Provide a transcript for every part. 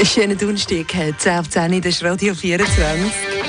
Schönen Donnerstag, 10:10, das ist Radio 24.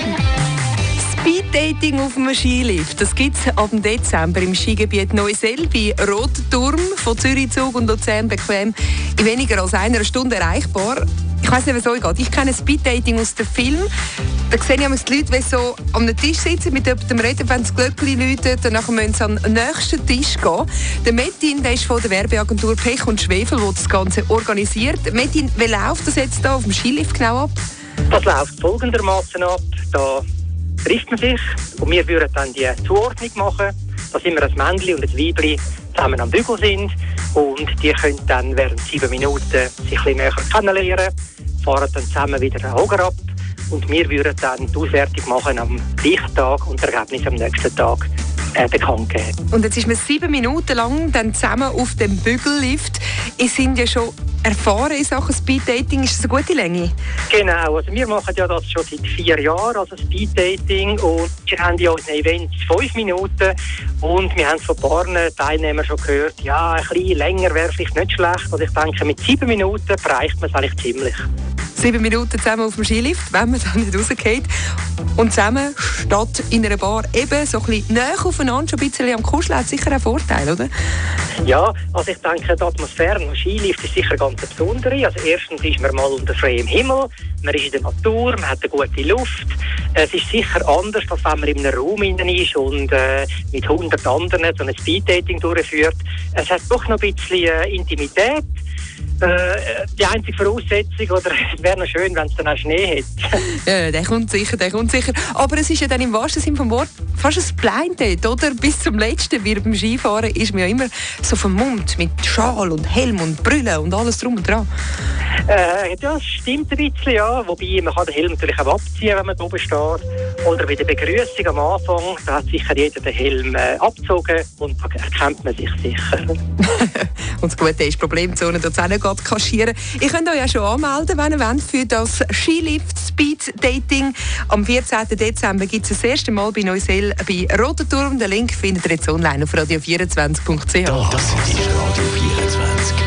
Speeddating auf einem Skilift, das gibt es ab Dezember im Skigebiet Neusel bei Rotenturm von Zürich-Zug und Luzern bequem in weniger als einer Stunde erreichbar. Ich weiss nicht, was euch geht. Ich kenne Speeddating aus dem Film. Da sehe ich die Leute, die so an einem Tisch sitzen, mit jemandem reden, wenn das Glöckchen läutet, dann müssen sie an den nächsten Tisch gehen. Der Metin, der ist von der Werbeagentur Pech und Schwefel, der das Ganze organisiert. Metin, wie läuft das jetzt hier auf dem Skilift genau ab? Das läuft folgendermaßen ab. Da trifft man sich und wir würden dann die Zuordnung machen, dass immer ein Männchen und ein Weibchen zusammen am Bügel sind und die können dann während 7 Minuten sich ein bisschen näher kennenlernen, fahren dann zusammen wieder den Augen ab und wir würden dann die Auswertung machen am gleichen Tag und das Ergebnis am nächsten Tag bekannt geben. Und jetzt ist man 7 Minuten lang dann zusammen auf dem Bügellift. Ihr seid ja schon erfahren in Sachen Speeddating. Ist das eine gute Länge? Genau, also wir machen ja das schon seit 4 Jahren, also Speeddating, und wir haben ja unseren Event 5 Minuten und wir haben von ein paar Teilnehmern schon gehört, ja, ein bisschen länger wäre vielleicht nicht schlecht. Also ich denke, mit 7 Minuten erreicht man es eigentlich ziemlich. 7 Minuten zusammen auf dem Skilift, wenn man dann nicht rausgeht. Und zusammen statt in einer Bar eben so ein bisschen näher aufeinander, schon ein bisschen am Kuscheln, hat sicher einen Vorteil, oder? Ja, also ich denke, die Atmosphäre am Skilift ist sicher ganz eine besondere. Also erstens ist man mal unter freiem Himmel, man ist in der Natur, man hat eine gute Luft. Es ist sicher anders, als wenn man in einem Raum ist und mit 100 anderen so ein Speeddating durchführt. Es hat doch noch ein bisschen Intimität. Die einzige Voraussetzung, oder es wäre noch schön, wenn es dann auch Schnee hätte. Ja, der kommt sicher. Aber es ist ja dann im wahrsten Sinne vom Wort fast ein Blind Date, oder? Bis zum Letzten, wie beim Skifahren, ist man ja immer so vermummt mit Schal und Helm und Brille und alles drum und dran. Ja, das stimmt ein bisschen, ja. Wobei, man kann den Helm natürlich auch abziehen, wenn man oben steht. Oder bei der Begrüßung am Anfang, da hat sicher jeder den Helm abgezogen und da erkennt man sich sicher. Und das Gute ist, Problemzonen dort auch nicht kaschieren. Ihr könnt euch ja schon anmelden, wenn ihr wollt, für das Skilift Speed Dating. Am 14. Dezember gibt es das erste Mal bei Neusel bei Rotenturm. Den Link findet ihr jetzt online auf radio24.ch. Das ist Radio 24.